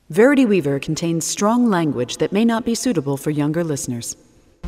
Verity Weaver contains strong language that may not be suitable for younger listeners.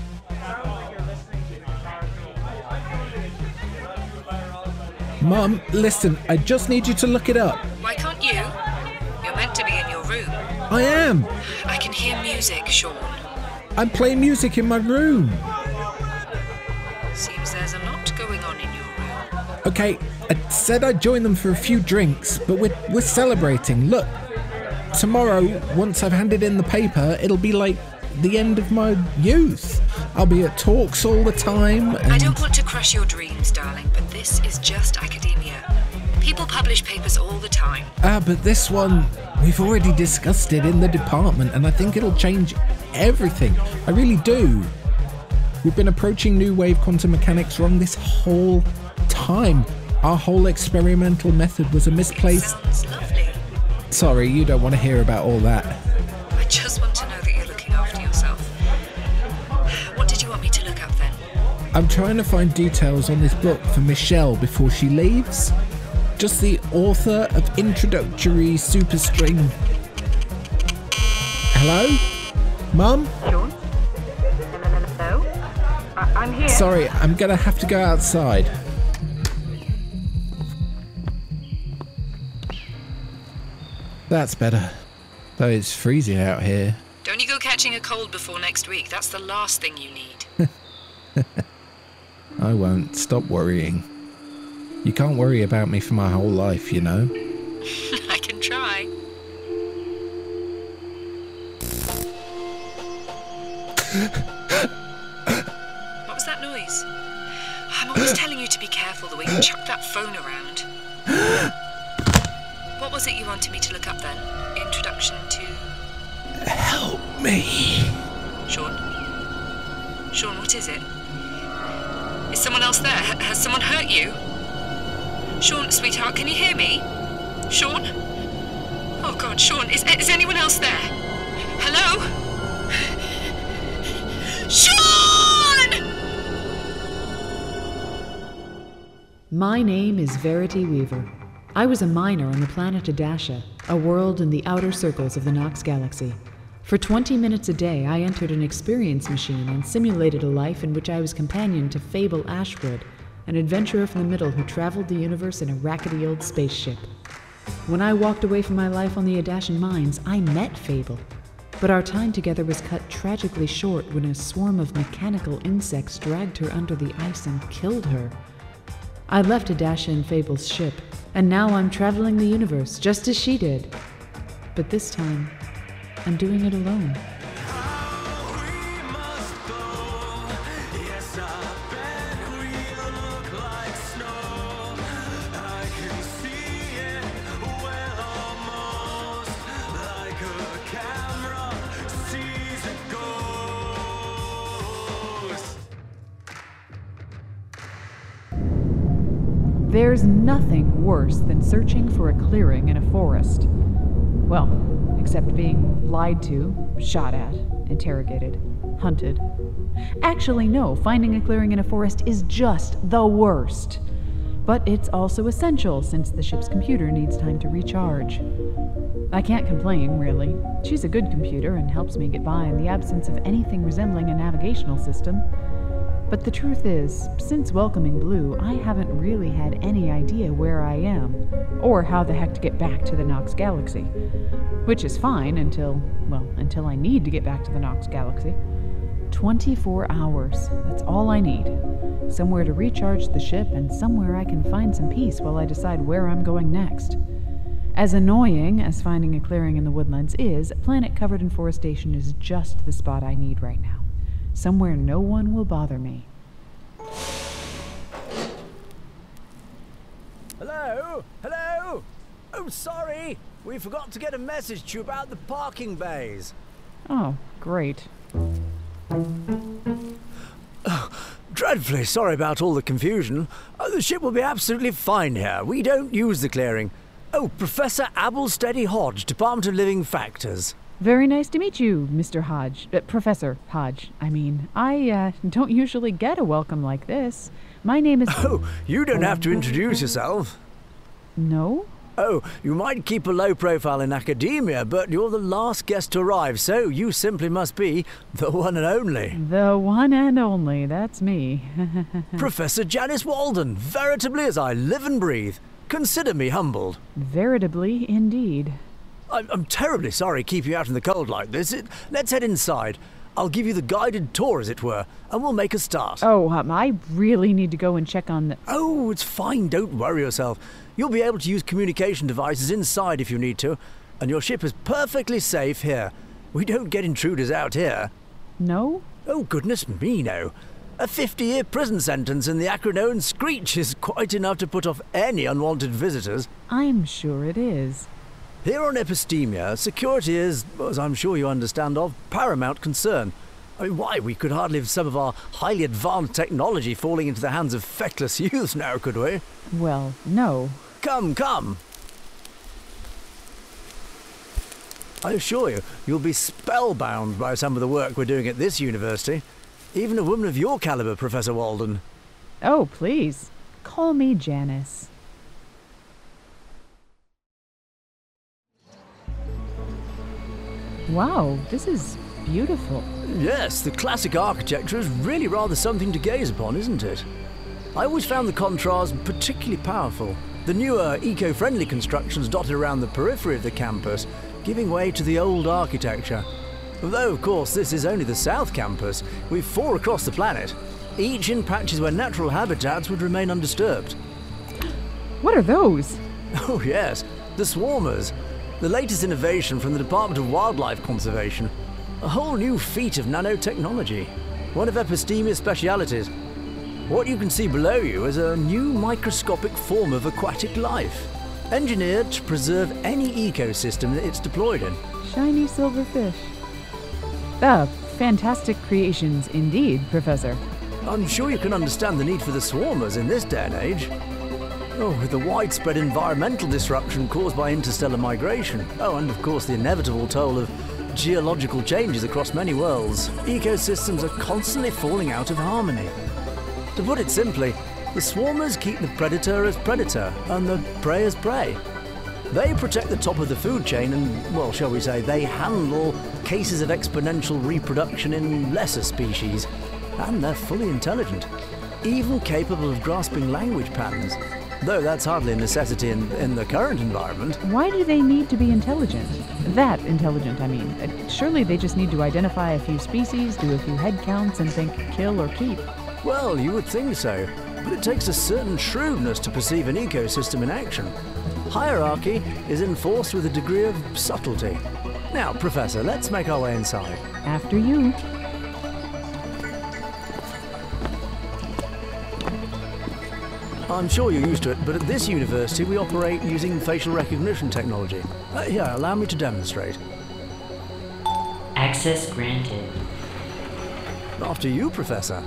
Mum, listen, I just need you to look it up. Why can't you? You're meant to be in your room. I am. I can hear music, Sean. I'm playing music in my room. Seems there's a lot going on in your room. Okay, I said I'd join them for a few drinks, but we're celebrating. Look, tomorrow, once I've handed in the paper, it'll be like the end of my youth. I'll be at talks all the time. I don't want to crush your dreams, darling, but this is just academia. People publish papers all the time. But this one, we've already discussed it in the department, and I think it'll change everything. I really do. We've been approaching new wave quantum mechanics wrong this whole time. Our whole experimental method was a misplaced... It sounds lovely. Sorry, you don't want to hear about all that. I just want to know that you're looking after yourself. What did you want me to look up then? I'm trying to find details on this book for Michelle before she leaves. Just the author of Introductory Superstring. Hello? Mum? Sean? Hello? I'm here. Sorry, I'm gonna have to go outside. That's better. Though it's freezing out here. Don't you go catching a cold before next week. That's the last thing you need. I won't. Stop worrying. You can't worry about me for my whole life, you know? I can try. What was that noise? I'm always telling you to be careful the way you chuck that phone around. What was it you wanted me to look up then? Introduction to... Help me. Sean? Sean, what is it? Is someone else there? Has someone hurt you? Sean, sweetheart, can you hear me? Sean? Oh God, Sean, is anyone else there? Hello? Sean! My name is Verity Weaver. I was a miner on the planet Adasha, a world in the outer circles of the Nox Galaxy. For 20 minutes a day, I entered an experience machine and simulated a life in which I was companion to Fable Ashwood, an adventurer from the middle who traveled the universe in a rackety old spaceship. When I walked away from my life on the Adashan mines, I met Fable. But our time together was cut tragically short when a swarm of mechanical insects dragged her under the ice and killed her. I left Adasha in Fable's ship, and now I'm traveling the universe just as she did. But this time, I'm doing it alone. There's nothing worse than searching for a clearing in a forest. Well, except being lied to, shot at, interrogated, hunted. Actually, no, finding a clearing in a forest is just the worst. But it's also essential since the ship's computer needs time to recharge. I can't complain, really. She's a good computer and helps me get by in the absence of anything resembling a navigational system. But the truth is, since welcoming Blue, I haven't really had any idea where I am, or how the heck to get back to the Nox Galaxy. Which is fine until I need to get back to the Nox Galaxy. 24 hours, that's all I need. Somewhere to recharge the ship and somewhere I can find some peace while I decide where I'm going next. As annoying as finding a clearing in the woodlands is, a planet covered in forestation is just the spot I need right now. Somewhere no one will bother me. Hello? Hello? Oh, sorry. We forgot to get a message to you about the parking bays. Oh, great. Dreadfully sorry about all the confusion. The ship will be absolutely fine here. We don't use the clearing. Oh, Professor Abelsteady Hodge, Department of Living Factors. Very nice to meet you, Mr. Hodge. Professor Hodge, I mean. I don't usually get a welcome like this. My name is... Oh, you don't have to introduce yourself. No? Oh, you might keep a low profile in academia, but you're the last guest to arrive, so you simply must be the one and only. The one and only, that's me. Professor Janice Walden, veritably as I live and breathe. Consider me humbled. Veritably, indeed. I'm terribly sorry keeping you out in the cold like this. Let's head inside. I'll give you the guided tour, as it were, and we'll make a start. Oh, I really need to go and check on the... Oh, it's fine. Don't worry yourself. You'll be able to use communication devices inside if you need to, and your ship is perfectly safe here. We don't get intruders out here. No? Oh, goodness me, no. A 50-year prison sentence in the Acronoan Screech is quite enough to put off any unwanted visitors. I'm sure it is. Here on Epistemia, security is, as I'm sure you understand, of paramount concern. I mean, why, we could hardly have some of our highly advanced technology falling into the hands of feckless youths now, could we? Well, no. Come. I assure you, you'll be spellbound by some of the work we're doing at this university. Even a woman of your caliber, Professor Walden. Oh, please. Call me Janice. Wow, this is beautiful. Yes, the classic architecture is really rather something to gaze upon, isn't it? I always found the contrast particularly powerful. The newer, eco-friendly constructions dotted around the periphery of the campus, giving way to the old architecture. Though, of course, this is only the South Campus. We've 4 across the planet, each in patches where natural habitats would remain undisturbed. What are those? Oh yes, the swarmers. The latest innovation from the Department of Wildlife Conservation. A whole new feat of nanotechnology. One of Epistemia's specialities. What you can see below you is a new microscopic form of aquatic life, engineered to preserve any ecosystem that it's deployed in. Shiny silver fish. Fantastic creations indeed, Professor. I'm sure you can understand the need for the swarmers in this day and age. Oh, with the widespread environmental disruption caused by interstellar migration. Oh, and of course the inevitable toll of geological changes across many worlds. Ecosystems are constantly falling out of harmony. To put it simply, the swarmers keep the predator as predator and the prey as prey. They protect the top of the food chain and, well, shall we say, they handle cases of exponential reproduction in lesser species. And they're fully intelligent, even capable of grasping language patterns. Though that's hardly a necessity in the current environment. Why do they need to be intelligent? That intelligent, I mean. Surely they just need to identify a few species, do a few head counts, and think kill or keep. Well, you would think so. But it takes a certain shrewdness to perceive an ecosystem in action. Hierarchy is enforced with a degree of subtlety. Now, Professor, let's make our way inside. After you. I'm sure you're used to it, but at this university we operate using facial recognition technology. Here, allow me to demonstrate. Access granted. After you, Professor.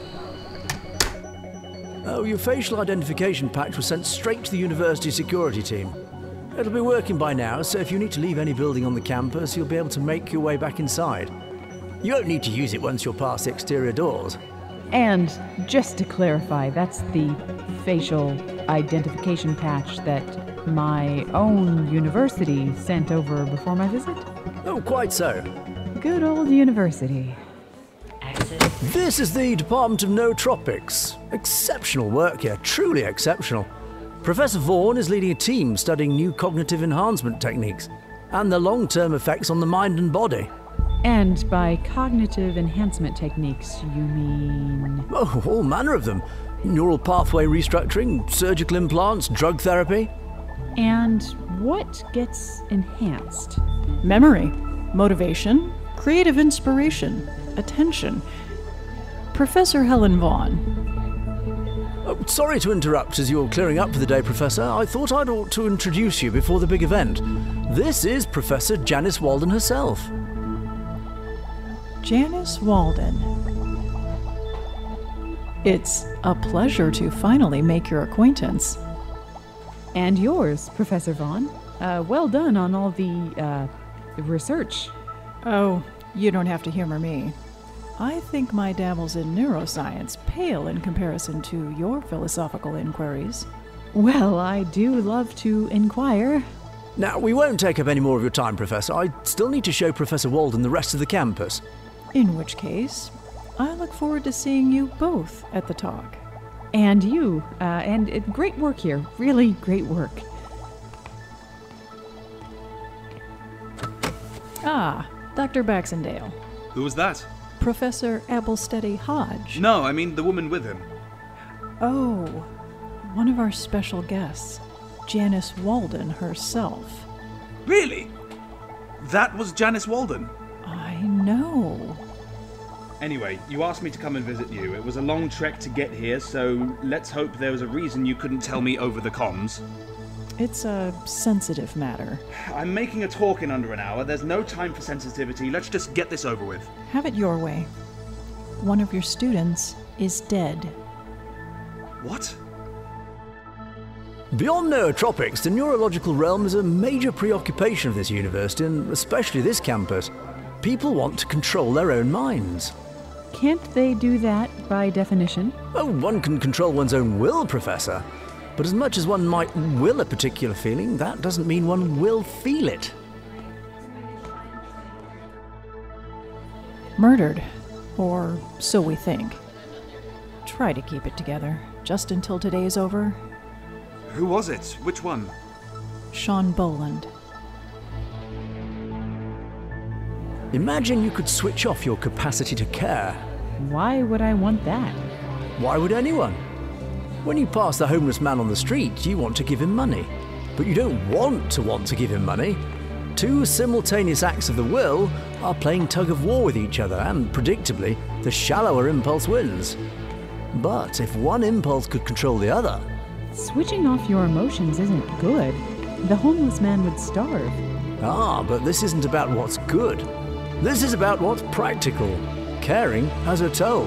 Oh, your facial identification patch was sent straight to the university security team. It'll be working by now, so if you need to leave any building on the campus, you'll be able to make your way back inside. You won't need to use it once you're past the exterior doors. And just to clarify, that's the facial identification patch that my own university sent over before my visit? Oh, quite so. Good old university. Access. This is the Department of Nootropics. Exceptional work here, truly exceptional. Professor Vaughan is leading a team studying new cognitive enhancement techniques and their long-term effects on the mind and body. And by cognitive enhancement techniques, you mean... Oh, all manner of them. Neural pathway restructuring, surgical implants, drug therapy. And what gets enhanced? Memory, motivation, creative inspiration, attention. Professor Helen Vaughan. Oh, sorry to interrupt as you're clearing up for the day, Professor. I thought I'd ought to introduce you before the big event. This is Professor Janice Walden herself. Janice Walden. It's a pleasure to finally make your acquaintance. And yours, Professor Vaughan. Well done on all the research. Oh, you don't have to humor me. I think my dabbles in neuroscience pale in comparison to your philosophical inquiries. Well, I do love to inquire. Now, we won't take up any more of your time, Professor. I still need to show Professor Walden the rest of the campus. In which case, I look forward to seeing you both at the talk. And you, and great work here. Really great work. Ah, Dr. Baxendale. Who was that? Professor Abelsteady Hodge. No, I mean the woman with him. Oh, one of our special guests, Janice Walden herself. Really? That was Janice Walden? I know. Anyway, you asked me to come and visit you. It was a long trek to get here, so let's hope there was a reason you couldn't tell me over the comms. It's a sensitive matter. I'm making a talk in under an hour. There's no time for sensitivity. Let's just get this over with. Have it your way. One of your students is dead. What? Beyond nootropics, the neurological realm is a major preoccupation of this university, and especially this campus. People want to control their own minds. Can't they do that by definition? Oh, one can control one's own will, Professor. But as much as one might will a particular feeling, that doesn't mean one will feel it. Murdered. Or so we think. Try to keep it together, just until today is over. Who was it? Which one? Sean Boland. Imagine you could switch off your capacity to care. Why would I want that? Why would anyone? When you pass the homeless man on the street, you want to give him money. But you don't want to give him money. Two simultaneous acts of the will are playing tug of war with each other, and predictably, the shallower impulse wins. But if one impulse could control the other... Switching off your emotions isn't good. The homeless man would starve. Ah, but this isn't about what's good. This is about what's practical. Caring has a toll.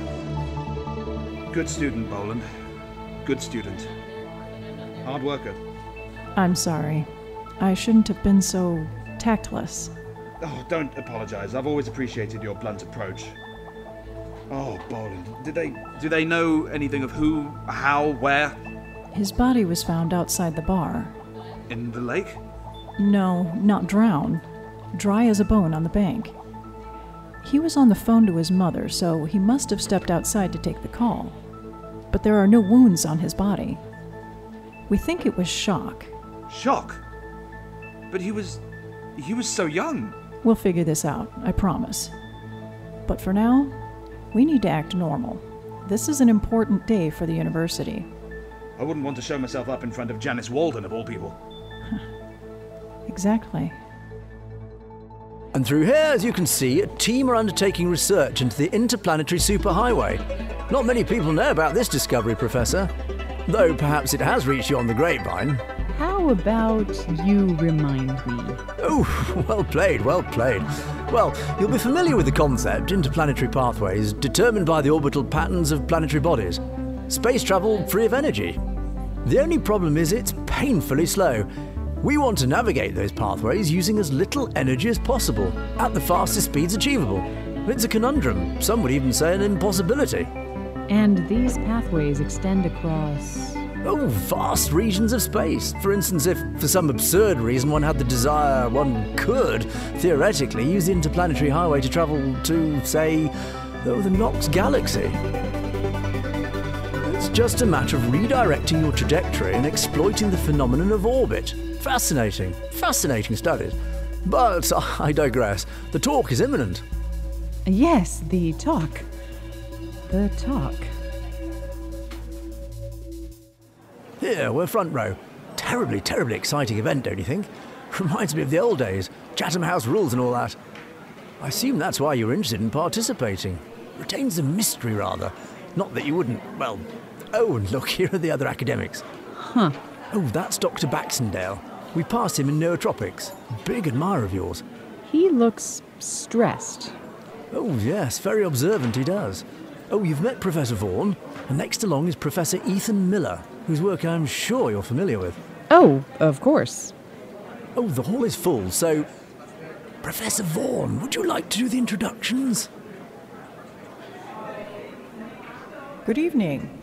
Good student, Boland. Good student. Hard worker. I'm sorry. I shouldn't have been so tactless. Oh, don't apologize. I've always appreciated your blunt approach. Oh, Boland. Do they know anything of who, how, where? His body was found outside the bar. In the lake? No, not drowned. Dry as a bone on the bank. He was on the phone to his mother, so he must have stepped outside to take the call. But there are no wounds on his body. We think it was shock. Shock? But he was so young. We'll figure this out, I promise. But for now, we need to act normal. This is an important day for the university. I wouldn't want to show myself up in front of Janice Walden, of all people. Exactly. And through here, as you can see, a team are undertaking research into the interplanetary superhighway. Not many people know about this discovery, Professor. Though perhaps it has reached you on the grapevine. How about you remind me? Oh, well played, well played. Well, you'll be familiar with the concept, interplanetary pathways, determined by the orbital patterns of planetary bodies. Space travel free of energy. The only problem is it's painfully slow. We want to navigate those pathways using as little energy as possible, at the fastest speeds achievable. It's a conundrum, some would even say an impossibility. And these pathways extend across... Oh, vast regions of space. For instance, if for some absurd reason one had the desire, one could, theoretically, use the interplanetary highway to travel to, say, the Nox Galaxy. It's just a matter of redirecting your trajectory and exploiting the phenomenon of orbit. Fascinating, fascinating studies. But I digress. The talk is imminent. Yes, the talk. The talk. Here, we're front row. Terribly, terribly exciting event, don't you think? Reminds me of the old days, Chatham House rules and all that. I assume that's why you're interested in participating. Retains the mystery, rather. Not that you wouldn't, well... Oh, and look, here are the other academics. Huh. Oh, that's Dr. Baxendale. We passed him in nootropics. Big admirer of yours. He looks stressed. Oh, yes, very observant he does. Oh, you've met Professor Vaughan, and next along is Professor Ethan Miller, whose work I'm sure you're familiar with. Oh, of course. Oh, the hall is full, so... Professor Vaughan, would you like to do the introductions? Good evening.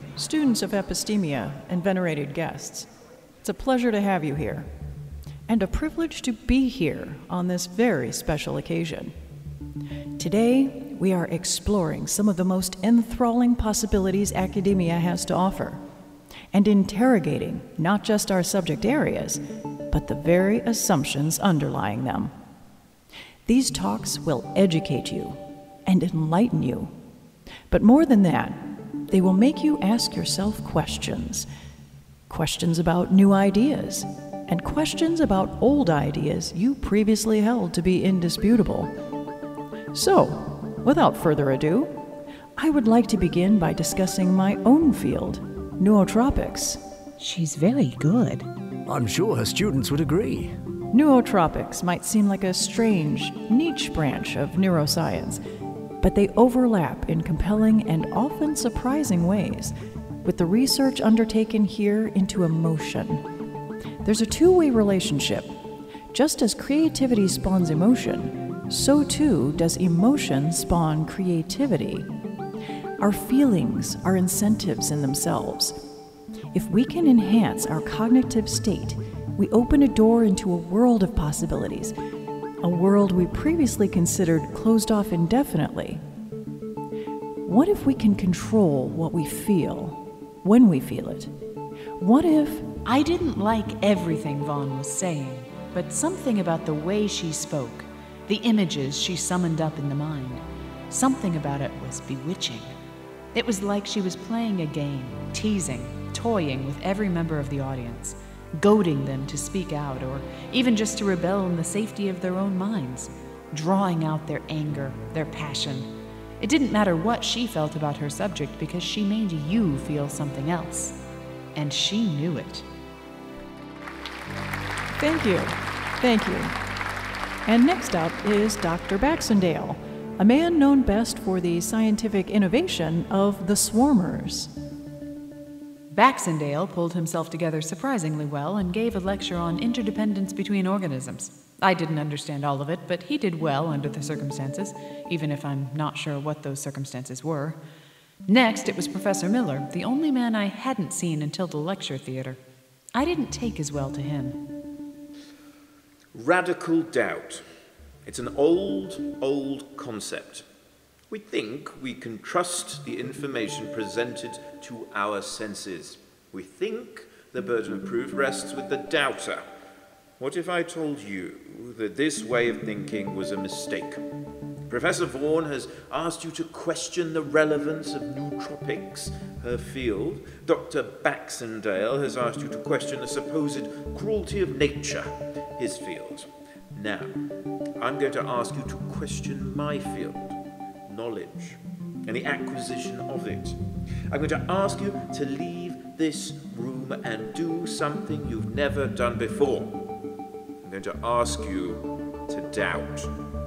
students of epistemia, and venerated guests. It's a pleasure to have you here, and a privilege to be here on this very special occasion. Today, we are exploring some of the most enthralling possibilities academia has to offer, and interrogating not just our subject areas, but the very assumptions underlying them. These talks will educate you and enlighten you, but more than that, they will make you ask yourself questions. Questions about new ideas, and questions about old ideas you previously held to be indisputable. So, without further ado, I would like to begin by discussing my own field, nootropics. She's very good. I'm sure her students would agree. Nootropics might seem like a strange, niche branch of neuroscience, but they overlap in compelling and often surprising ways with the research undertaken here into emotion. There's a two-way relationship. Just as creativity spawns emotion, so too does emotion spawn creativity. Our feelings are incentives in themselves. If we can enhance our cognitive state, we open a door into a world of possibilities, a world we previously considered closed off indefinitely. What if we can control what we feel, when we feel it? What if... I didn't like everything Vaughn was saying, but something about the way she spoke, the images she summoned up in the mind, something about it was bewitching. It was like she was playing a game, teasing, toying with every member of the audience, goading them to speak out or even just to rebel in the safety of their own minds, drawing out their anger, their passion. It didn't matter what she felt about her subject because she made you feel something else. And she knew it. Thank you. Thank you. And next up is Dr. Baxendale, a man known best for the scientific innovation of the swarmers. Baxendale pulled himself together surprisingly well and gave a lecture on interdependence between organisms. I didn't understand all of it, but he did well under the circumstances, even if I'm not sure what those circumstances were. Next, it was Professor Miller, the only man I hadn't seen until the lecture theater. I didn't take as well to him. Radical doubt. It's an old concept. We think we can trust the information presented to our senses. We think the burden of proof rests with the doubter. What if I told you that this way of thinking was a mistake? Professor Vaughan has asked you to question the relevance of nootropics, her field. Dr. Baxendale has asked you to question the supposed cruelty of nature, his field. Now, I'm going to ask you to question my field, knowledge, and the acquisition of it. I'm going to ask you to leave this room and do something you've never done before. I'm going to ask you to doubt.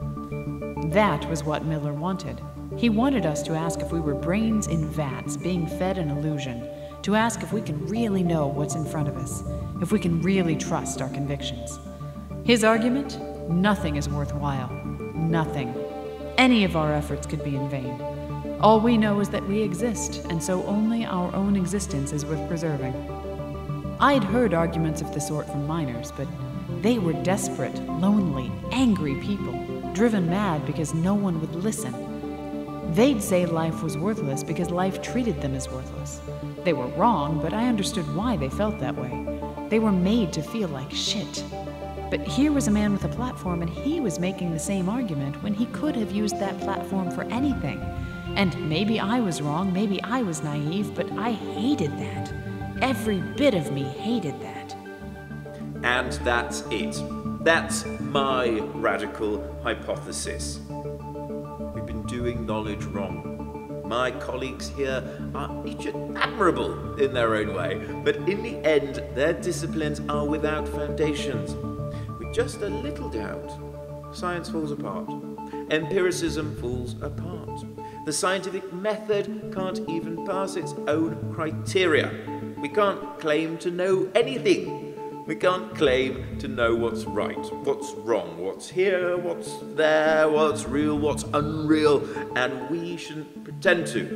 That was what Miller wanted. He wanted us to ask if we were brains in vats being fed an illusion, to ask if we can really know what's in front of us, if we can really trust our convictions. His argument? Nothing is worthwhile. Nothing. Any of our efforts could be in vain. All we know is that we exist, and so only our own existence is worth preserving. I'd heard arguments of the sort from miners, but they were desperate, lonely, angry people, driven mad because no one would listen. They'd say life was worthless because life treated them as worthless. They were wrong, but I understood why they felt that way. They were made to feel like shit. But here was a man with a platform, and he was making the same argument when he could have used that platform for anything. And maybe I was wrong, maybe I was naive, but I hated that. Every bit of me hated that. And that's it. That's my radical hypothesis. We've been doing knowledge wrong. My colleagues here are each admirable in their own way, but in the end, their disciplines are without foundations. With just a little doubt, science falls apart. Empiricism falls apart. The scientific method can't even pass its own criteria. We can't claim to know anything. We can't claim to know what's right, what's wrong, what's here, what's there, what's real, what's unreal, and we shouldn't pretend to.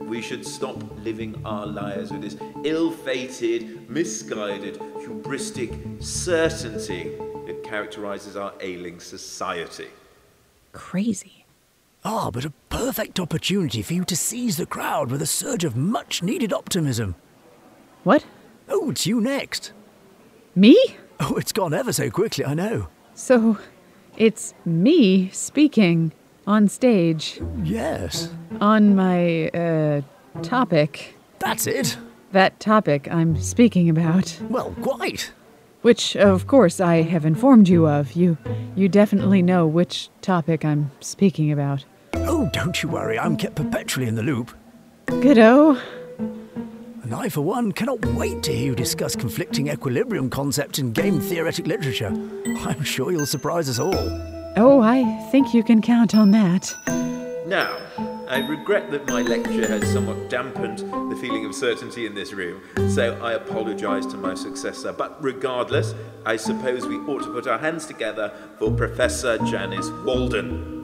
We should stop living our lives with this ill-fated, misguided, hubristic certainty that characterizes our ailing society. Crazy. Ah, but a perfect opportunity for you to seize the crowd with a surge of much-needed optimism. What? Oh, it's you next. Me? Oh, it's gone ever so quickly, I know. So, it's me speaking on stage. Yes. On my, topic. That's it. That topic I'm speaking about. Well, quite. Which, of course, I have informed you of. You definitely know which topic I'm speaking about. Oh, don't you worry, I'm kept perpetually in the loop. Good-o. And I, for one, cannot wait to hear you discuss conflicting equilibrium concepts in game theoretic literature. I'm sure you'll surprise us all. Oh, I think you can count on that. Now, I regret that my lecture has somewhat dampened the feeling of certainty in this room, so I apologise to my successor. But regardless, I suppose we ought to put our hands together for Professor Janice Walden.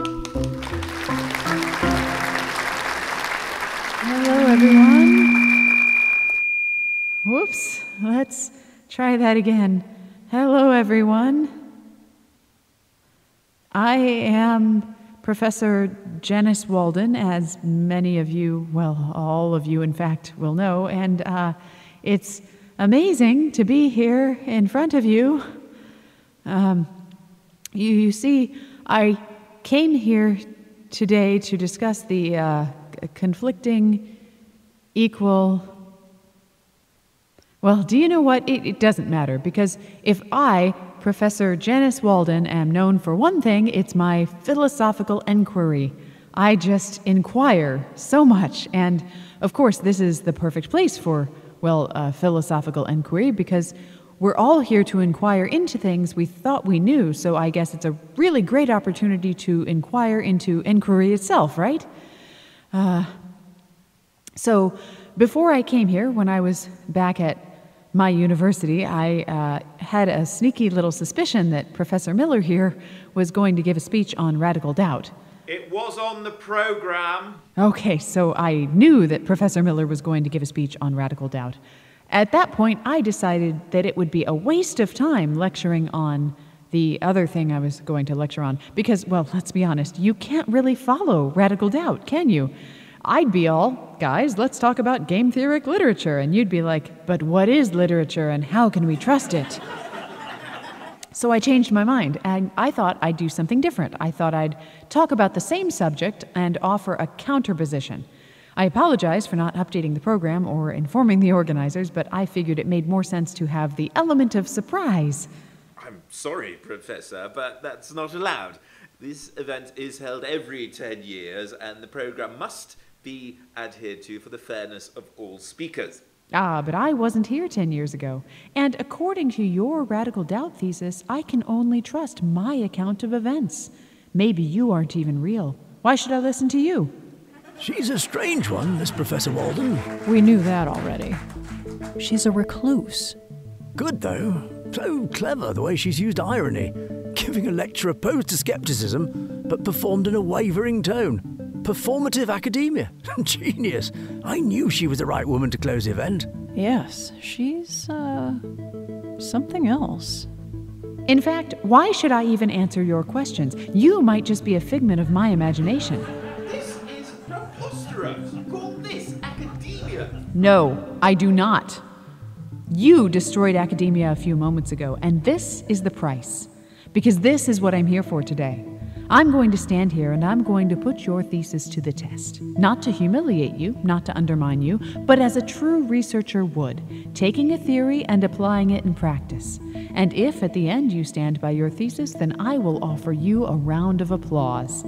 Hello, everyone. Whoops, let's try that again. Hello, everyone. I am Professor Janice Walden, as many of you, well, all of you, in fact, will know, and it's amazing to be here in front of you. You see, I came here today to discuss the conflicting, equal... Well, do you know what? It doesn't matter, because if I, Professor Janice Walden, am known for one thing, it's my philosophical inquiry. I just inquire so much, and of course this is the perfect place for, well, philosophical inquiry, because we're all here to inquire into things we thought we knew, so I guess it's a really great opportunity to inquire into inquiry itself, right? So before I came here, when I was back at my university, I had a sneaky little suspicion that Professor Miller here was going to give a speech on radical doubt. It was on the program. Okay, so I knew that Professor Miller was going to give a speech on radical doubt. At that point, I decided that it would be a waste of time lecturing on the other thing I was going to lecture on, because, well, let's be honest, you can't really follow radical doubt, can you? I'd be all, guys, let's talk about game theoric literature, and you'd be like, but what is literature and how can we trust it? So I changed my mind, and I thought I'd do something different. I thought I'd talk about the same subject and offer a counterposition. I apologize for not updating the program or informing the organizers, but I figured it made more sense to have the element of surprise. I'm sorry, Professor, but that's not allowed. This event is held every 10 years, and the program must be adhered to for the fairness of all speakers. Ah, but I wasn't here 10 years ago. And according to your radical doubt thesis, I can only trust my account of events. Maybe you aren't even real. Why should I listen to you? She's a strange one, this Professor Walden. We knew that already. She's a recluse. Good, though. So clever the way she's used irony, giving a lecture opposed to skepticism, but performed in a wavering tone. Performative academia. Genius. I knew she was the right woman to close the event. Yes, she's, something else. In fact, why should I even answer your questions? You might just be a figment of my imagination. This is preposterous. You call this academia? No, I do not. You destroyed academia a few moments ago, and this is the price. Because this is what I'm here for today. I'm going to stand here and I'm going to put your thesis to the test. Not to humiliate you, not to undermine you, but as a true researcher would, taking a theory and applying it in practice. And if at the end you stand by your thesis, then I will offer you a round of applause.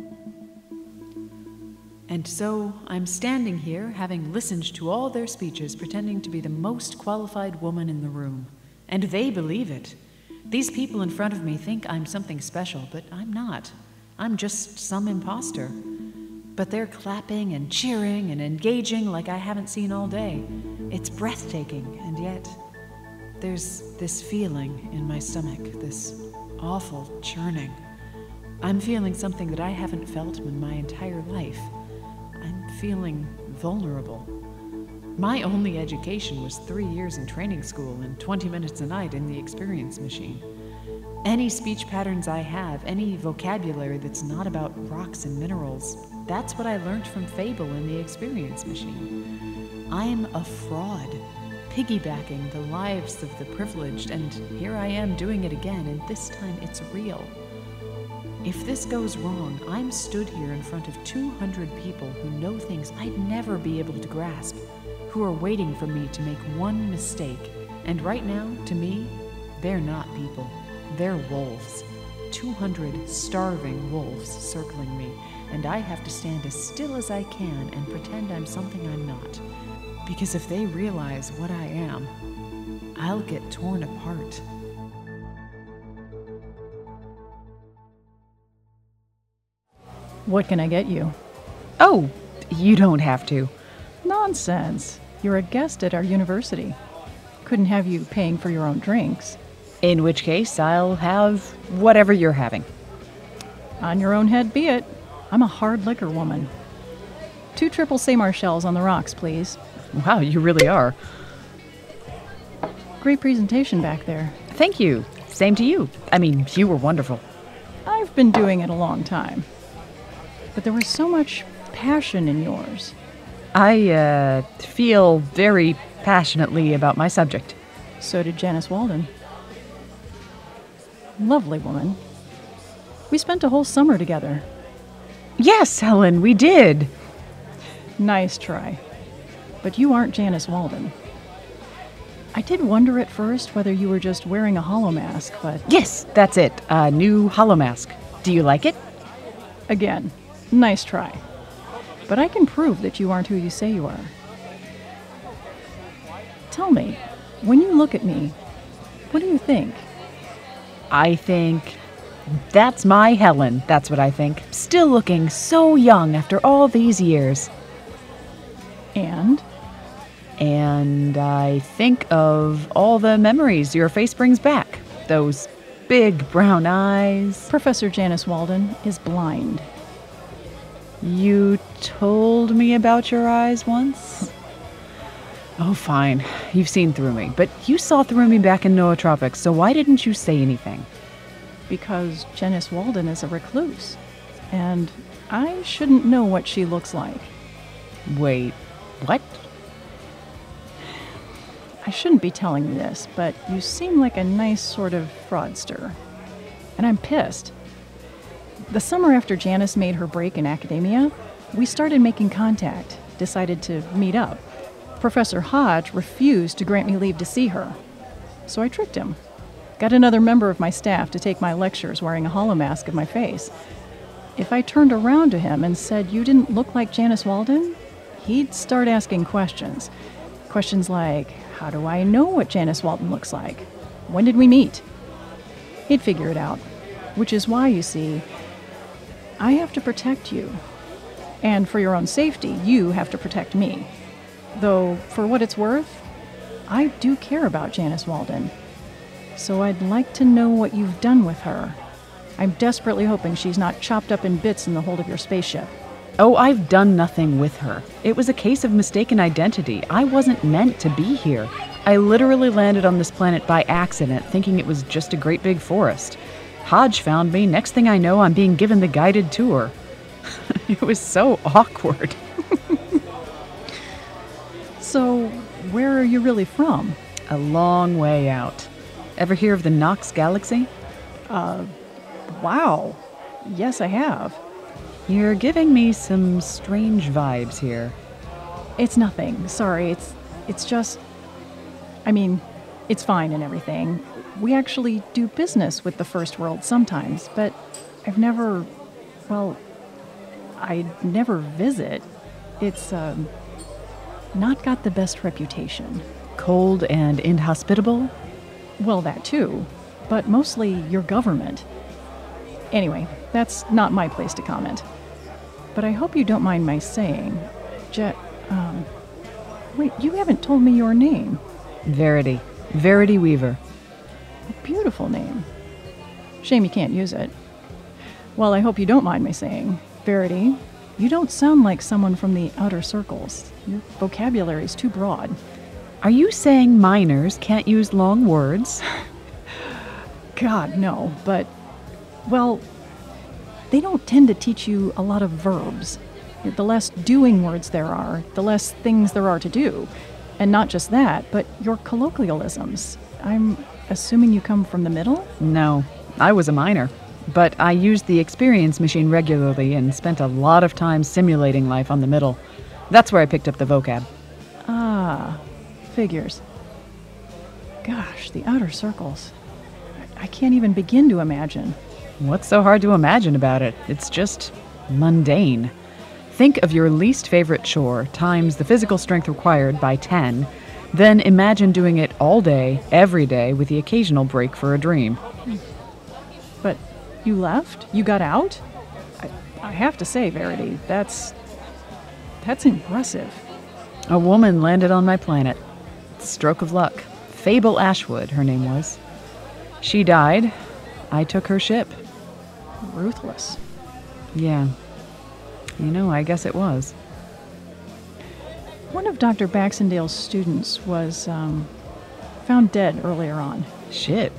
And so I'm standing here, having listened to all their speeches, pretending to be the most qualified woman in the room. And they believe it. These people in front of me think I'm something special, but I'm not. I'm just some imposter. But they're clapping and cheering and engaging like I haven't seen all day. It's breathtaking, and yet there's this feeling in my stomach, this awful churning. I'm feeling something that I haven't felt in my entire life. I'm feeling vulnerable. My only education was 3 years in training school and 20 minutes a night in the experience machine. Any speech patterns I have, any vocabulary that's not about rocks and minerals, that's what I learned from Fable in the experience machine. I'm a fraud, piggybacking the lives of the privileged, and here I am doing it again, and this time it's real. If this goes wrong, I'm stood here in front of 200 people who know things I'd never be able to grasp, who are waiting for me to make one mistake. And right now, to me, they're not people. They're wolves. 200 starving wolves circling me, and I have to stand as still as I can and pretend I'm something I'm not. Because if they realize what I am, I'll get torn apart. What can I get you? Oh, you don't have to. Nonsense. You're a guest at our university. Couldn't have you paying for your own drinks. In which case, I'll have whatever you're having. On your own head be it. I'm a hard liquor woman. 2 triple Samar shells on the rocks, please. Wow, you really are. Great presentation back there. Thank you. Same to you. I mean, you were wonderful. I've been doing it a long time. But there was so much passion in yours. I feel very passionately about my subject. So did Janice Walden. Lovely woman. We spent a whole summer together. Yes, Helen, we did. Nice try. But you aren't Janice Walden. I did wonder at first whether you were just wearing a hollow mask, but... Yes, that's it. A new hollow mask. Do you like it? Again, nice try. But I can prove that you aren't who you say you are. Tell me, when you look at me, what do you think? I think... That's my Helen, that's what I think. Still looking so young after all these years. And? And I think of all the memories your face brings back. Those big brown eyes. Professor Janice Walden is blind. You told me about your eyes once? Oh, fine. You've seen through me. But you saw through me back in Nootropics, so why didn't you say anything? Because Janice Walden is a recluse. And I shouldn't know what she looks like. Wait, what? I shouldn't be telling you this, but you seem like a nice sort of fraudster. And I'm pissed. The summer after Janice made her break in academia, we started making contact, decided to meet up. Professor Hodge refused to grant me leave to see her. So I tricked him. Got another member of my staff to take my lectures wearing a hollow mask of my face. If I turned around to him and said, "You didn't look like Janice Walden," he'd start asking questions. Questions like, how do I know what Janice Walden looks like? When did we meet? He'd figure it out. Which is why, you see, I have to protect you. And for your own safety, you have to protect me. Though, for what it's worth, I do care about Janice Walden. So I'd like to know what you've done with her. I'm desperately hoping she's not chopped up in bits in the hold of your spaceship. Oh, I've done nothing with her. It was a case of mistaken identity. I wasn't meant to be here. I literally landed on this planet by accident, thinking it was just a great big forest. Hodge found me. Next thing I know, I'm being given the guided tour. It was so awkward. So, where are you really from? A long way out. Ever hear of the Nox Galaxy? Wow. Yes, I have. You're giving me some strange vibes here. It's nothing. Sorry, it's just... I mean, it's fine and everything. We actually do business with the First World sometimes, but I've never... Well, I never visit. It's, not got the best reputation. Cold and inhospitable? Well, that too. But mostly your government. Anyway, that's not my place to comment. But I hope you don't mind my saying, wait, you haven't told me your name. Verity. Verity Weaver. A beautiful name. Shame you can't use it. Well, I hope you don't mind my saying, Verity, You don't sound like someone from the outer circles. Your vocabulary's too broad. Are you saying minors can't use long words? God, no, but, well, they don't tend to teach you a lot of verbs. The less doing words there are, the less things there are to do. And not just that, but your colloquialisms. I'm assuming you come from the middle? No, I was a minor. But I used the experience machine regularly and spent a lot of time simulating life on the middle. That's where I picked up the vocab. Ah, figures. Gosh, the outer circles. I can't even begin to imagine. What's so hard to imagine about it? It's just mundane. Think of your least favorite chore times the physical strength required by 10, then imagine doing it all day, every day, with the occasional break for a dream. But you left? You got out? I have to say, Verity, that's impressive. A woman landed on my planet. Stroke of luck. Fable Ashwood, her name was. She died. I took her ship. Ruthless. Yeah. I guess it was. One of Dr. Baxendale's students was found dead earlier on. Shit.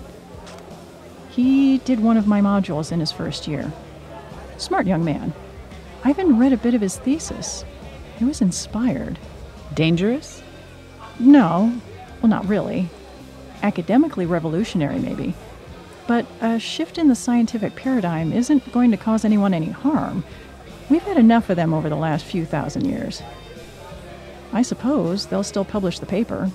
He did one of my modules in his first year. Smart young man. I even read a bit of his thesis. It was inspired. Dangerous? No. Well, not really. Academically revolutionary, maybe. But a shift in the scientific paradigm isn't going to cause anyone any harm. We've had enough of them over the last few thousand years. I suppose they'll still publish the paper.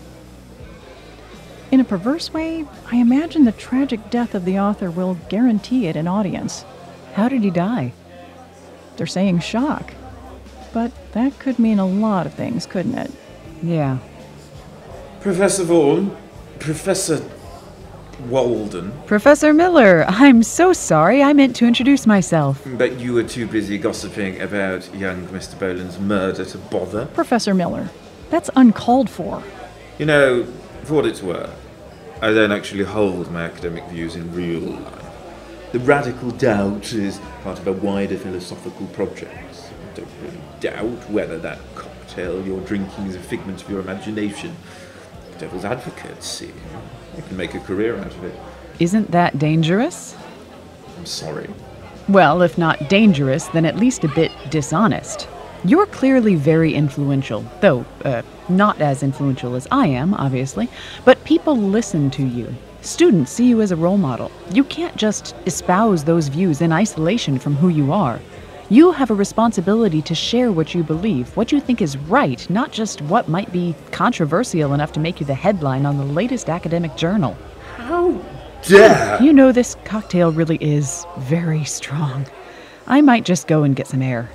In a perverse way, I imagine the tragic death of the author will guarantee it an audience. How did he die? They're saying shock. But that could mean a lot of things, couldn't it? Yeah. Professor Vaughan, Professor Walden. Professor Miller, I'm so sorry. I meant to introduce myself. But you were too busy gossiping about young Mr. Boland's murder to bother. Professor Miller, that's uncalled for. For what it's worth, I don't actually hold my academic views in real life. The radical doubt is part of a wider philosophical project. I don't really doubt whether that cocktail you're drinking is a figment of your imagination. Devil's advocate, see. You can make a career out of it. Isn't that dangerous? I'm sorry. Well, if not dangerous, then at least a bit dishonest. You're clearly very influential, though not as influential as I am, obviously. But people listen to you. Students see you as a role model. You can't just espouse those views in isolation from who you are. You have a responsibility to share what you believe, what you think is right, not just what might be controversial enough to make you the headline on the latest academic journal. How dare! This cocktail really is very strong. I might just go and get some air.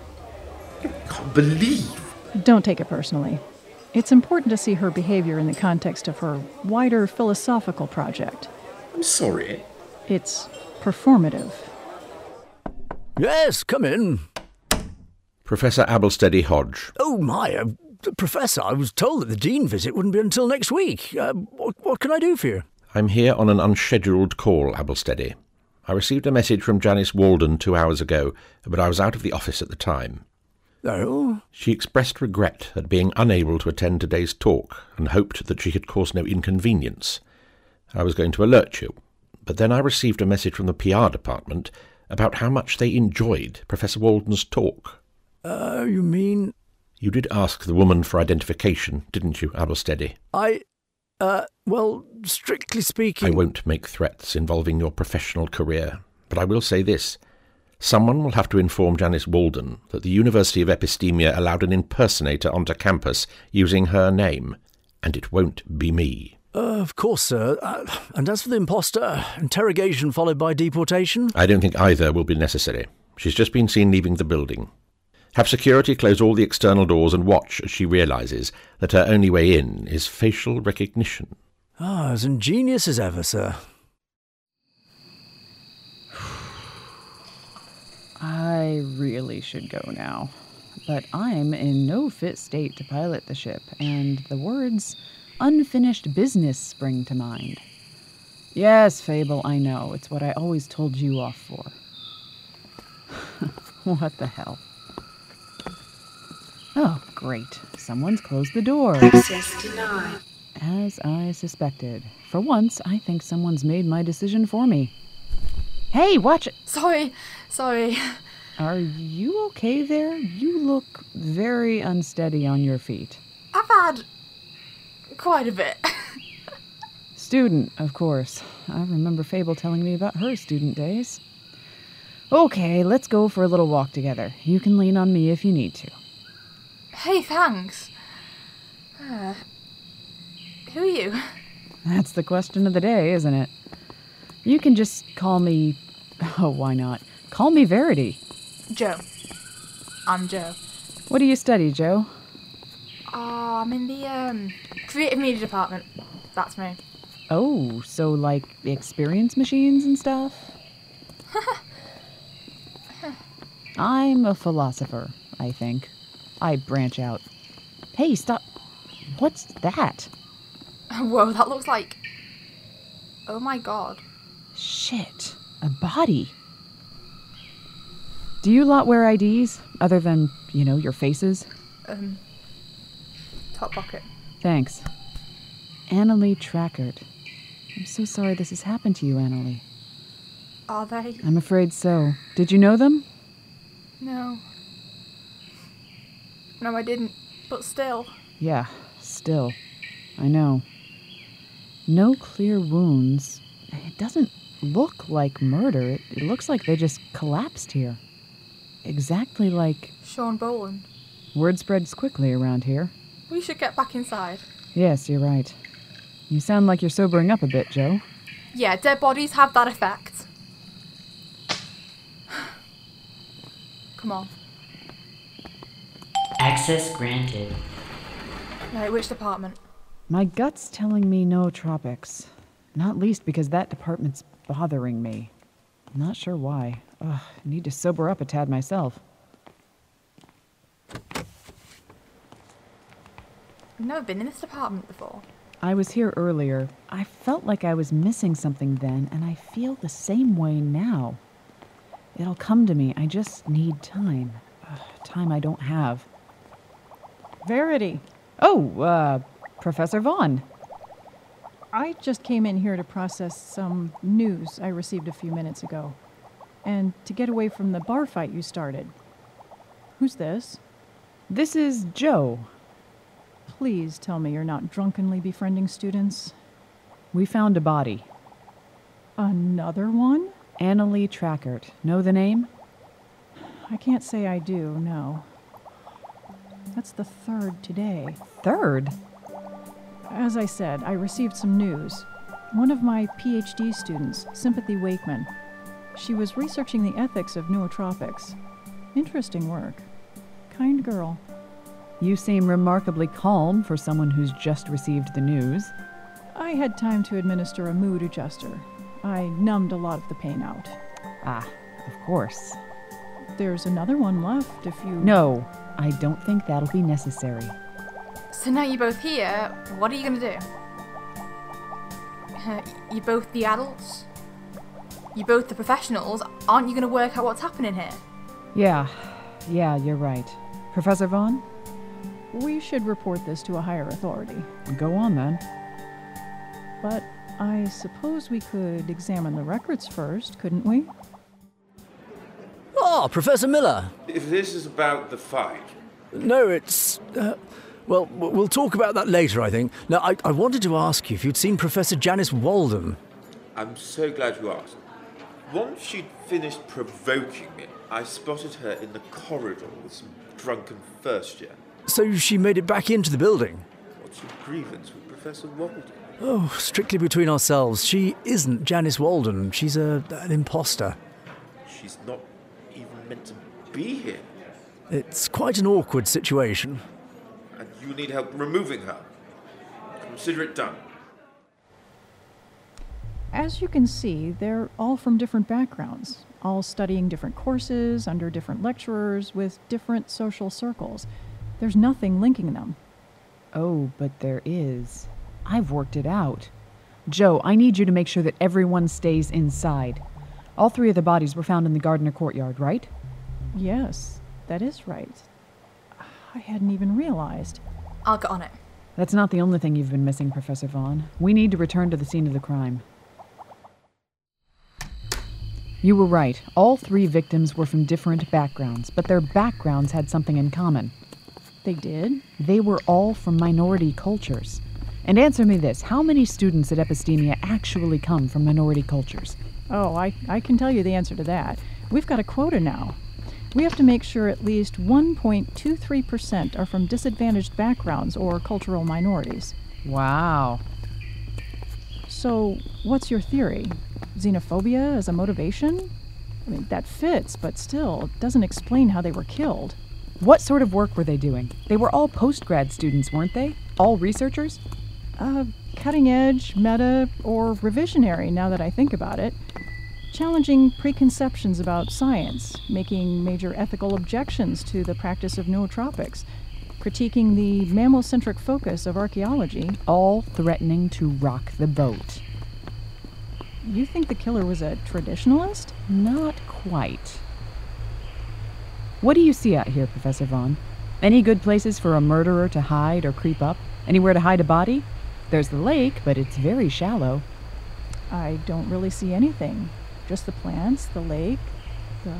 I can't believe. Don't take it personally. It's important to see her behavior in the context of her wider philosophical project. I'm sorry. It's performative. Yes, come in. Professor Abelsteady Hodge. Oh, my. Professor, I was told that the Dean visit wouldn't be until next week. What can I do for you? I'm here on an unscheduled call, Abelsteady. I received a message from Janice Walden 2 hours ago, but I was out of the office at the time. Oh? She expressed regret at being unable to attend today's talk and hoped that she had caused no inconvenience. I was going to alert you, but then I received a message from the PR department about how much they enjoyed Professor Walden's talk. You mean... You did ask the woman for identification, didn't you, Abelsteady? Well, strictly speaking... I won't make threats involving your professional career, but I will say this. Someone will have to inform Janice Walden that the University of Epistemia allowed an impersonator onto campus using her name, and it won't be me. Of course, sir. And as for the imposter, interrogation followed by deportation? I don't think either will be necessary. She's just been seen leaving the building. Have security close all the external doors and watch as she realises that her only way in is facial recognition. As ingenious as ever, sir. I really should go now, but I'm in no fit state to pilot the ship, and the words unfinished business spring to mind. Yes, Fable, I know. It's what I always told you off for. What the hell? Great. Someone's closed the door. Access denied. As I suspected. For once, I think someone's made my decision for me. Hey, watch it! Sorry. Are you okay there? You look very unsteady on your feet. I've had quite a bit. Student, of course. I remember Fable telling me about her student days. Okay, let's go for a little walk together. You can lean on me if you need to. Hey, thanks. Who are you? That's the question of the day, isn't it? You can just call me... Oh, why not? Call me Verity. Joe. I'm Joe. What do you study, Joe? I'm in the creative media department. That's me. Oh, so like experience machines and stuff? I'm a philosopher, I think. I branch out. Hey, stop. What's that? Whoa, that looks like... Oh my god. Shit. A body. Do you lot wear IDs? Other than, your faces? Top pocket. Thanks. Annalie Trackert. I'm so sorry this has happened to you, Annalie. Are they? I'm afraid so. Did you know them? No. No, I didn't. But still. Yeah, still. I know. No clear wounds. It doesn't look like murder. It looks like they just collapsed here. Exactly like... Sean Boland. Word spreads quickly around here. We should get back inside. Yes, you're right. You sound like you're sobering up a bit, Joe. Yeah, dead bodies have that effect. Come on. Access granted. Right, which department? My gut's telling me nootropics. Not least because that department's bothering me. I'm not sure why. I need to sober up a tad myself. I've never been in this department before. I was here earlier. I felt like I was missing something then, and I feel the same way now. It'll come to me. I just need time. Time I don't have. Verity. Oh, Professor Vaughn. I just came in here to process some news I received a few minutes ago. And to get away from the bar fight you started. Who's this? This is Joe. Please tell me you're not drunkenly befriending students. We found a body. Another one? Annalie Trackert. Know the name? I can't say I do, no. That's the third today. Third? As I said, I received some news. One of my PhD students, Sympathy Wakeman, she was researching the ethics of nootropics. Interesting work. Kind girl. You seem remarkably calm for someone who's just received the news. I had time to administer a mood adjuster. I numbed a lot of the pain out. Ah, of course. There's another one left if you... No, I don't think that'll be necessary. So now you're both here, what are you going to do? You're both the adults? You're both the professionals. Aren't you going to work out what's happening here? Yeah, you're right. Professor Vaughn? We should report this to a higher authority. Go on, then. But I suppose we could examine the records first, couldn't we? Ah, Professor Miller. If this is about the fight... No, it's... well, we'll talk about that later, I think. Now, I wanted to ask you if you'd seen Professor Janice Walden. I'm so glad you asked. Once she'd finished provoking me, I spotted her in the corridor with some drunken first year. So she made it back into the building? What's your grievance with Professor Walden? Oh, strictly between ourselves, she isn't Janice Walden. She's an imposter. She's not even meant to be here. It's quite an awkward situation. And you need help removing her. Consider it done. As you can see, they're all from different backgrounds, all studying different courses, under different lecturers, with different social circles. There's nothing linking them. Oh, but there is. I've worked it out. Joe, I need you to make sure that everyone stays inside. All three of the bodies were found in the Gardner courtyard, right? Yes, that is right. I hadn't even realized. I'll get on it. That's not the only thing you've been missing, Professor Vaughn. We need to return to the scene of the crime. You were right. All 3 victims were from different backgrounds, but their backgrounds had something in common. They did? They were all from minority cultures. And answer me this, how many students at Epistemia actually come from minority cultures? Oh, I can tell you the answer to that. We've got a quota now. We have to make sure at least 1.23% are from disadvantaged backgrounds or cultural minorities. Wow. So, what's your theory? Xenophobia as a motivation? I mean, that fits, but still, it doesn't explain how they were killed. What sort of work were they doing? They were all postgrad students, weren't they? All researchers? Cutting edge, meta, or revisionary, now that I think about it. Challenging preconceptions about science, making major ethical objections to the practice of nootropics, critiquing the mammal-centric focus of archaeology. All threatening to rock the boat. You think the killer was a traditionalist? Not quite. What do you see out here, Professor Vaughn? Any good places for a murderer to hide or creep up? Anywhere to hide a body? There's the lake, but it's very shallow. I don't really see anything. Just the plants, the lake, the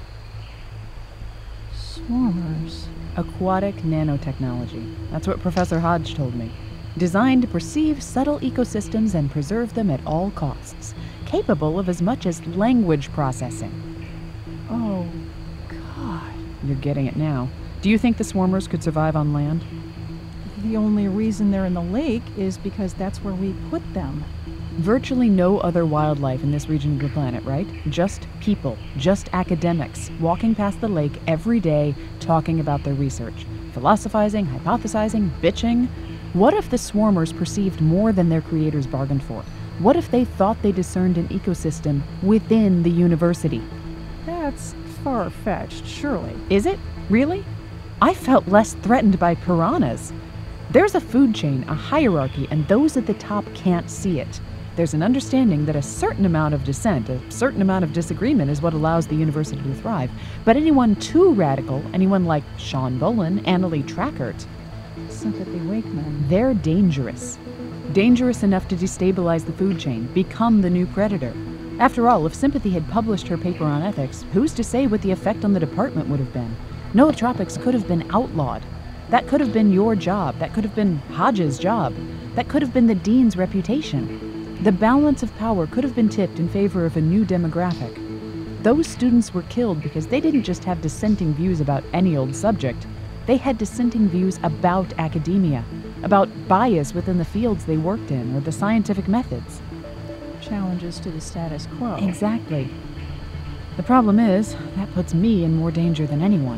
swarmers. Aquatic nanotechnology. That's what Professor Hodge told me. Designed to perceive subtle ecosystems and preserve them at all costs. Capable of as much as language processing. Oh, God. You're getting it now. Do you think the swarmers could survive on land? The only reason they're in the lake is because that's where we put them. Virtually no other wildlife in this region of the planet, right? Just people, just academics, walking past the lake every day, talking about their research. Philosophizing, hypothesizing, bitching. What if the swarmers perceived more than their creators bargained for? What if they thought they discerned an ecosystem within the university? That's far-fetched, surely. Is it? Really? I felt less threatened by piranhas. There's a food chain, a hierarchy, and those at the top can't see it. There's an understanding that a certain amount of dissent, a certain amount of disagreement is what allows the university to thrive. But anyone too radical, anyone like Sean Bolin, Annalee Trackert, Sympathy Wakeman, they're dangerous. Dangerous enough to destabilize the food chain, become the new predator. After all, if Sympathy had published her paper on ethics, who's to say what the effect on the department would have been? Nootropics could have been outlawed. That could have been your job. That could have been Hodge's job. That could have been the dean's reputation. The balance of power could have been tipped in favor of a new demographic. Those students were killed because they didn't just have dissenting views about any old subject. They had dissenting views about academia, about bias within the fields they worked in or the scientific methods. Challenges to the status quo. Exactly. The problem is, that puts me in more danger than anyone.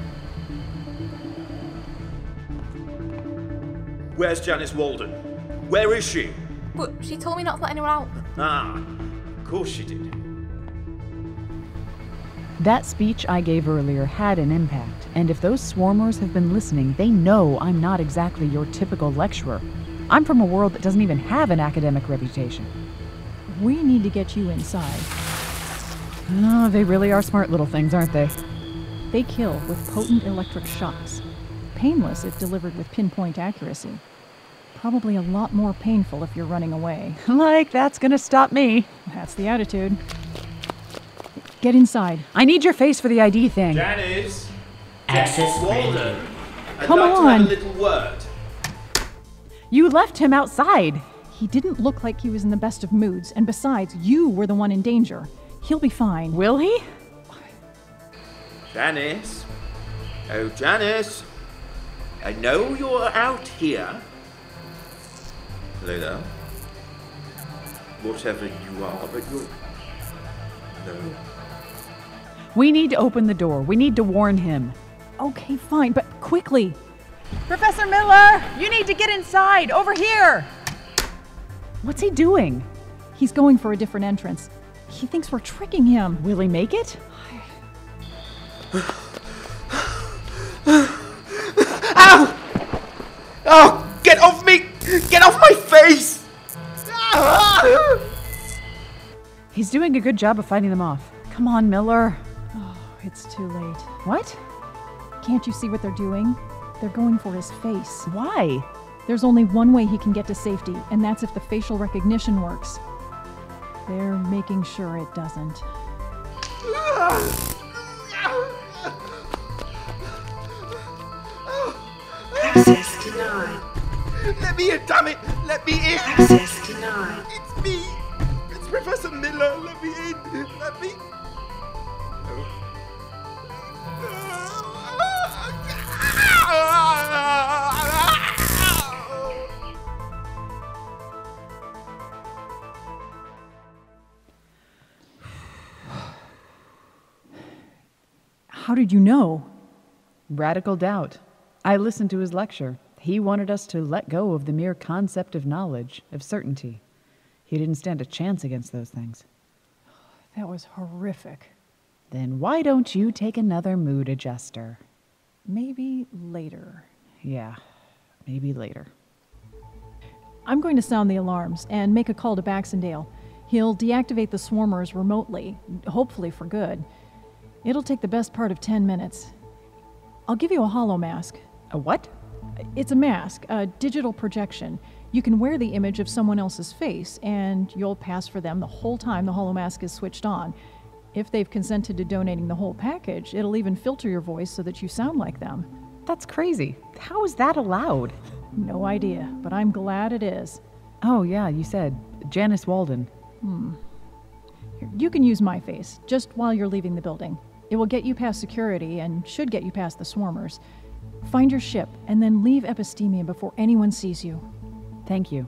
Where's Janice Walden? Where is she? But she told me not to let anyone out. Ah, of course she did. That speech I gave earlier had an impact, and if those swarmers have been listening, they know I'm not exactly your typical lecturer. I'm from a world that doesn't even have an academic reputation. We need to get you inside. Oh, they really are smart little things, aren't they? They kill with potent electric shocks. Painless if delivered with pinpoint accuracy. Probably a lot more painful if you're running away. Like that's gonna stop me. That's the attitude. Get inside. I need your face for the ID thing. Janice! Access Walden! I'd Come like on. to have a little word. You left him outside. He didn't look like he was in the best of moods, and besides, you were the one in danger. He'll be fine. Will he? Janice? Oh, Janice! I know you're out here. Hello there. Whatever you are, but you're... No. We need to open the door. We need to warn him. Okay, fine, but quickly. Professor Miller, you need to get inside. Over here. What's he doing? He's going for a different entrance. He thinks we're tricking him. Will he make it? Ow! Oh, get off me! Get off my face! He's doing a good job of fighting them off. Come on, Miller. Oh, it's too late. What? Can't you see what they're doing? They're going for his face. Why? There's only one way he can get to safety, and that's if the facial recognition works. They're making sure it doesn't. Access denied. Let me in, damn it! Let me in! Access denied. It's me! It's Professor Miller! Let me in! Let me... How did you know? Radical doubt. I listened to his lecture. He wanted us to let go of the mere concept of knowledge, of certainty. He didn't stand a chance against those things. That was horrific. Then why don't you take another mood adjuster? Maybe later. Yeah, maybe later. I'm going to sound the alarms and make a call to Baxendale. He'll deactivate the swarmers remotely, hopefully for good. It'll take the best part of 10 minutes. I'll give you a hollow mask. A what? It's a mask, a digital projection. You can wear the image of someone else's face, and you'll pass for them the whole time the hollow mask is switched on. If they've consented to donating the whole package, it'll even filter your voice so that you sound like them. That's crazy. How is that allowed? No idea, but I'm glad it is. Oh, yeah, you said. Janice Walden. Here, you can use my face, just while you're leaving the building. It will get you past security and should get you past the swarmers. Find your ship, and then leave Epistemia before anyone sees you. Thank you.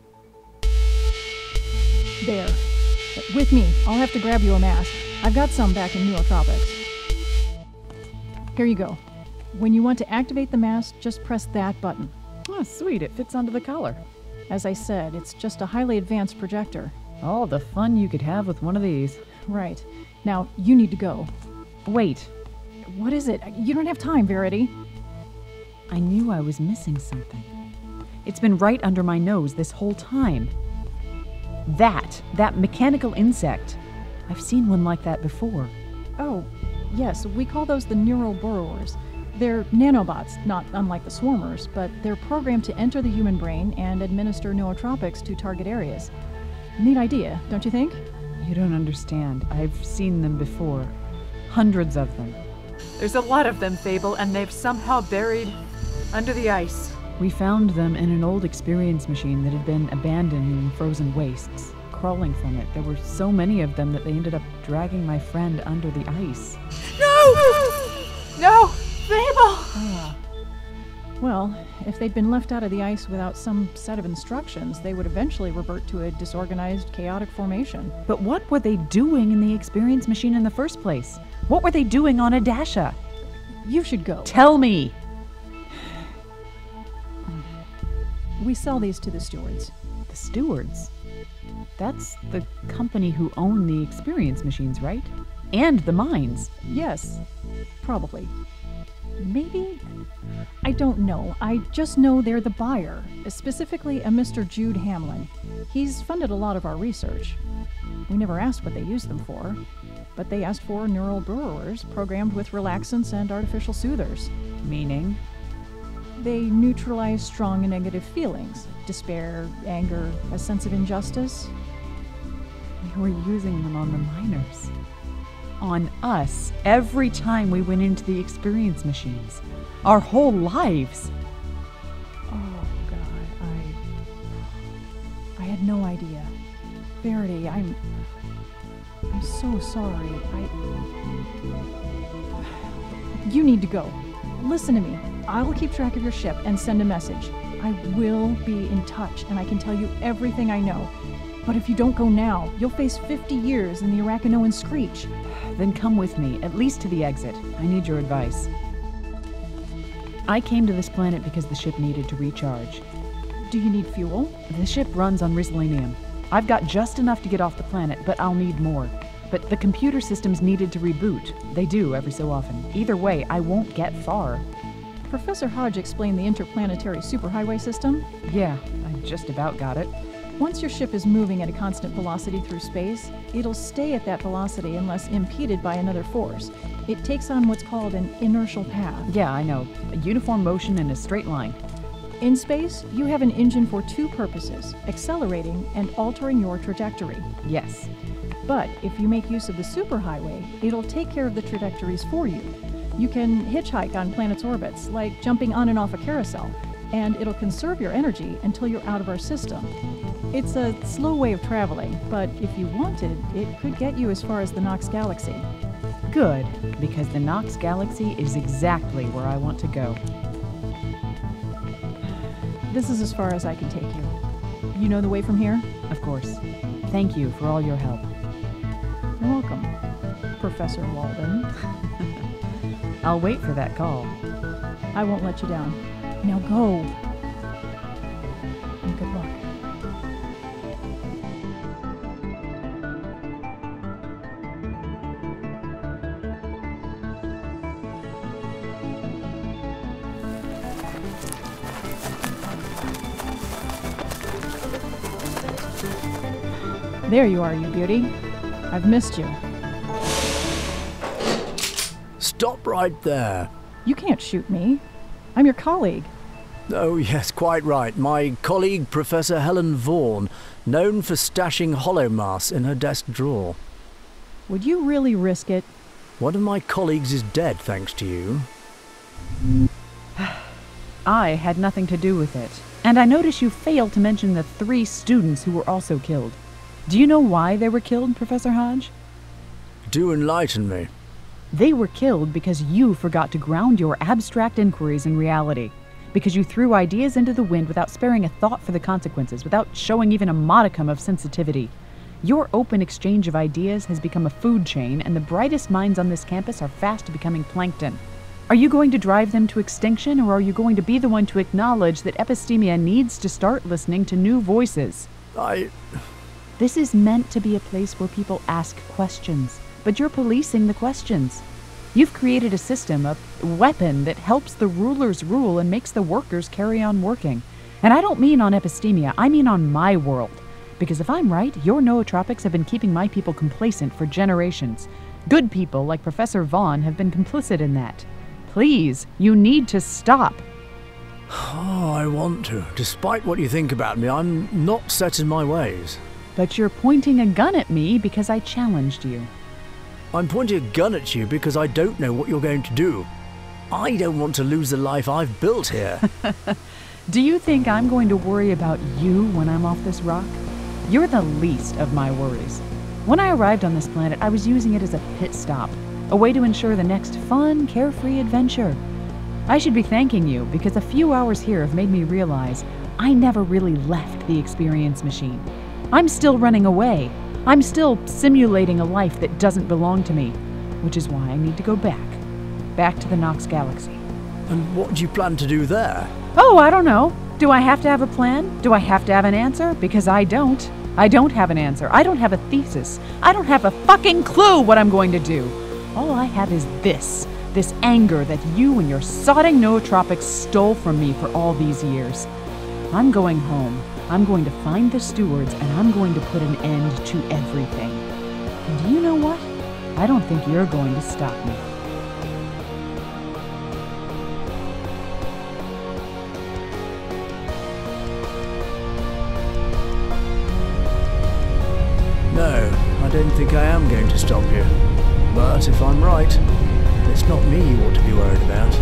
There. With me. I'll have to grab you a mask. I've got some back in Neurotropics. Here you go. When you want to activate the mask, just press that button. Oh, sweet. It fits onto the collar. As I said, it's just a highly advanced projector. All the fun you could have with one of these. Right. Now, you need to go. Wait. What is it? You don't have time, Verity. I knew I was missing something. It's been right under my nose this whole time. That mechanical insect. I've seen one like that before. Oh, yes, we call those the neural burrowers. They're nanobots, not unlike the swarmers, but they're programmed to enter the human brain and administer nootropics to target areas. Neat idea, don't you think? You don't understand. I've seen them before. Hundreds of them. There's a lot of them, Fable, and they've somehow buried under the ice. We found them in an old experience machine that had been abandoned in frozen wastes. Crawling from it, there were so many of them that they ended up dragging my friend under the ice. No! No! Fable! Well, if they'd been left out of the ice without some set of instructions, they would eventually revert to a disorganized, chaotic formation. But what were they doing in the experience machine in the first place? What were they doing on Adasha? You should go. Tell me! We sell these to the stewards. The stewards? That's the company who own the experience machines, right? And the mines. Yes, probably. Maybe? I don't know. I just know they're the buyer, specifically a Mr. Jude Hamlin. He's funded a lot of our research. We never asked what they used them for, but they asked for neural burrowers programmed with relaxants and artificial soothers. Meaning? They neutralize strong and negative feelings, despair, anger, a sense of injustice. We were using them on the miners. On us, every time we went into the experience machines. Our whole lives. Oh, God, I had no idea. Verity, I'm so sorry. You need to go. Listen to me. I will keep track of your ship and send a message. I will be in touch, and I can tell you everything I know. But if you don't go now, you'll face 50 years in the Arachnoan Screech. Then come with me, at least to the exit. I need your advice. I came to this planet because the ship needed to recharge. Do you need fuel? The ship runs on Risolinium. I've got just enough to get off the planet, but I'll need more. But the computer systems needed to reboot. They do every so often. Either way, I won't get far. Professor Hodge explained the interplanetary superhighway system? Yeah, I just about got it. Once your ship is moving at a constant velocity through space, it'll stay at that velocity unless impeded by another force. It takes on what's called an inertial path. Yeah, I know. A uniform motion in a straight line. In space, you have an engine for two purposes, accelerating and altering your trajectory. Yes. But if you make use of the superhighway, it'll take care of the trajectories for you. You can hitchhike on planets' orbits, like jumping on and off a carousel, and it'll conserve your energy until you're out of our system. It's a slow way of traveling, but if you wanted, it could get you as far as the Nox Galaxy. Good, because the Nox Galaxy is exactly where I want to go. This is as far as I can take you. You know the way from here? Of course. Thank you for all your help. You're welcome, Professor Walden. I'll wait for that call. I won't let you down. Now go. And good luck. There you are, you beauty. I've missed you. Stop right there. You can't shoot me. I'm your colleague. Oh, yes, quite right. My colleague, Professor Helen Vaughan, known for stashing hollow mass in her desk drawer. Would you really risk it? One of my colleagues is dead, thanks to you. I had nothing to do with it. And I notice you failed to mention the 3 students who were also killed. Do you know why they were killed, Professor Hodge? Do enlighten me. They were killed because you forgot to ground your abstract inquiries in reality. Because you threw ideas into the wind without sparing a thought for the consequences, without showing even a modicum of sensitivity. Your open exchange of ideas has become a food chain, and the brightest minds on this campus are fast becoming plankton. Are you going to drive them to extinction, or are you going to be the one to acknowledge that epistemia needs to start listening to new voices? This is meant to be a place where people ask questions, but you're policing the questions. You've created a system, a weapon that helps the rulers rule and makes the workers carry on working. And I don't mean on epistemia, I mean on my world. Because if I'm right, your nootropics have been keeping my people complacent for generations. Good people like Professor Vaughan have been complicit in that. Please, you need to stop. Oh, I want to. Despite what you think about me, I'm not set in my ways. But you're pointing a gun at me because I challenged you. I'm pointing a gun at you because I don't know what you're going to do. I don't want to lose the life I've built here. Do you think I'm going to worry about you when I'm off this rock? You're the least of my worries. When I arrived on this planet, I was using it as a pit stop, a way to ensure the next fun, carefree adventure. I should be thanking you because a few hours here have made me realize I never really left the experience machine. I'm still running away. I'm still simulating a life that doesn't belong to me, which is why I need to go back to the Nox Galaxy. And what do you plan to do there? Oh, I don't know. Do I have to have a plan? Do I have to have an answer? Because I don't. I don't have an answer. I don't have a thesis. I don't have a fucking clue what I'm going to do. All I have is this anger that you and your sodding nootropics stole from me for all these years. I'm going home. I'm going to find the stewards, and I'm going to put an end to everything. And do you know what? I don't think you're going to stop me. No, I don't think I am going to stop you. But if I'm right, it's not me you ought to be worried about.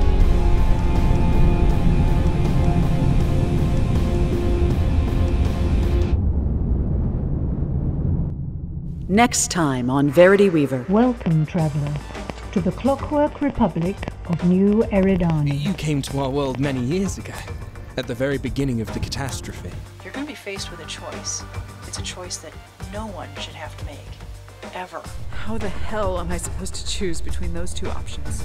Next time on Verity Weaver. Welcome, traveler, to the Clockwork Republic of New Eridani. You came to our world many years ago, at the very beginning of the catastrophe. You're going to be faced with a choice. It's a choice that no one should have to make. Ever. How the hell am I supposed to choose between those 2 options?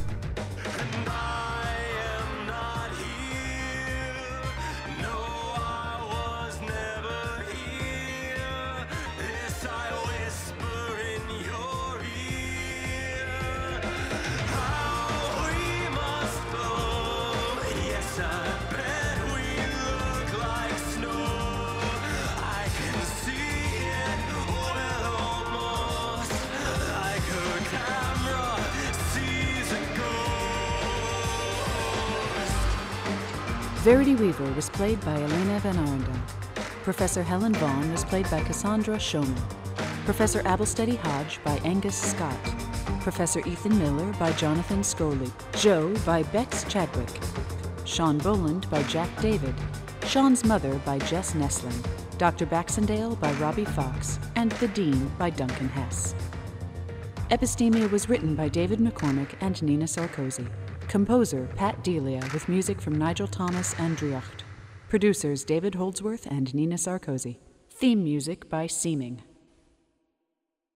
Verity Weaver was played by Elena Van Arendel. Professor Helen Vaughn was played by Cassandra Schoman. Professor Abelsteady Hodge by Angus Scott. Professor Ethan Miller by Jonathan Scoley. Joe by Bex Chadwick. Sean Boland by Jack David. Sean's mother by Jess Nesling. Dr. Baxendale by Robbie Fox. And the Dean by Duncan Hess. Epistemia was written by David McCormick and Nina Sarkozy. Composer Pat Delia with music from Nigel Thomas and Driocht. Producers David Holdsworth and Nina Sarkozy. Theme music by Seeming.